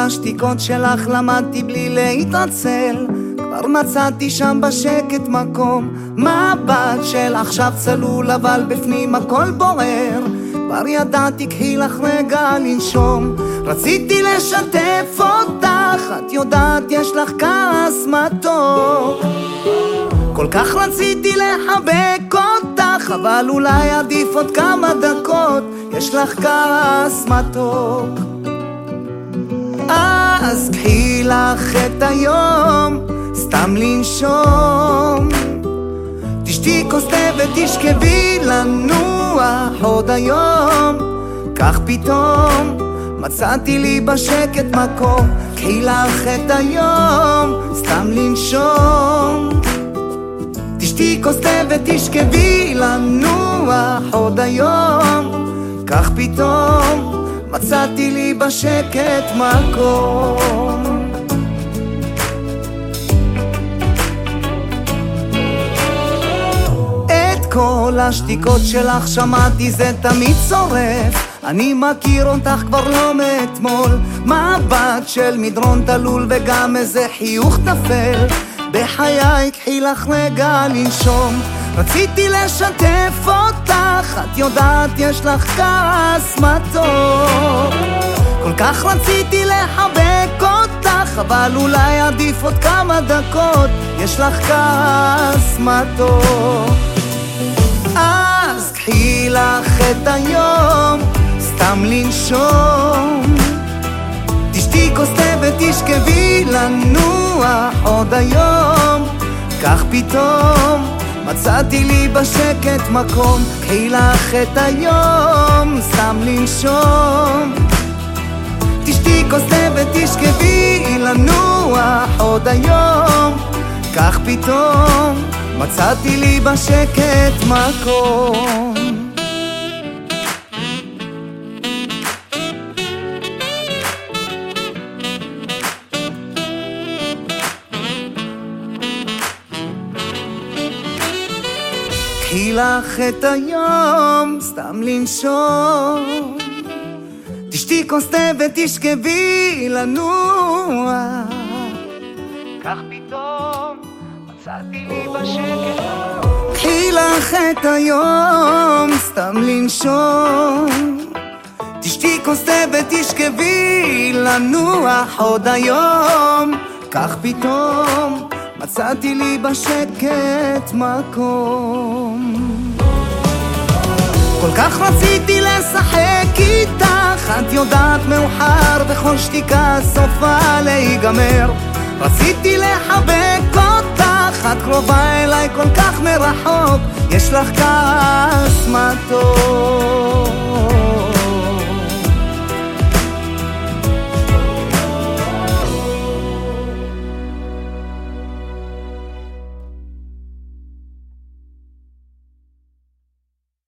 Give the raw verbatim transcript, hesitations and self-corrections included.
השתיקות שלך למדתי בלי להתעצל, כבר מצאתי שם בשקט מקום. מבט של עכשיו צלול אבל בפנים הכל בוער, כבר ידעתי קחי לך רגע לנשום. רציתי לשתף אותך, את יודעת יש לך כעס מתוק, כל כך רציתי לחבק אותך, אבל אולי עדיף עוד כמה דקות, יש לך כעס מתוק. אז קחי לך את היום, סתם לנשום, תשתי כוס תה ותשכבי לנוח עוד היום. כך פתאום מצאתי לי בשקט מקום, קחי לך את היום, סתם לנשום, תשתי כוס תה ותשכבי לנוח עוד היום. כך פתאום מצאתי לי בשקט מקום. את כל השתיקות שלך שמעתי, זה תמיד צורף, אני מכיר אותך כבר לא מאתמול. מבט של מדרון תלול וגם איזה חיוך תפל, בחיי קחי לך רגע לנשום. רציתי לשתף אותך, את יודעת יש לך כעס מתוק, כל כך רציתי לחבק אותך, אבל אולי עדיף עוד כמה דקות, יש לך כעס מתוק. אז קחי לך את היום, סתם לנשום, תשתי כוס תה ותשכבי לנוח עוד היום. כך פתאום מצאתי לי בשקט מקום, קחי לך את היום, סתם לנשום, תשתי כוס תה ותשכבי לנוח עוד היום. כך פתאום מצאתי לי בשקט מקום. קחי לך את היום, סתם לנשום, תשתי כוס תה ותשכבי לנוח. כך פתאום מצאתי לי בשקט. קחי לך את היום, סתם לנשום, תשתי כוס תה ותשכבי לנוח עוד היום. כך פתאום מצאתי לי בשקט מקום. כל כך רציתי לשחק איתך, את יודעת מאוחר בכל שתיקה סופה להיגמר. רציתי לחבק אותך, את קרובה אליי כל כך מרחוק, יש לך כעס מתוק.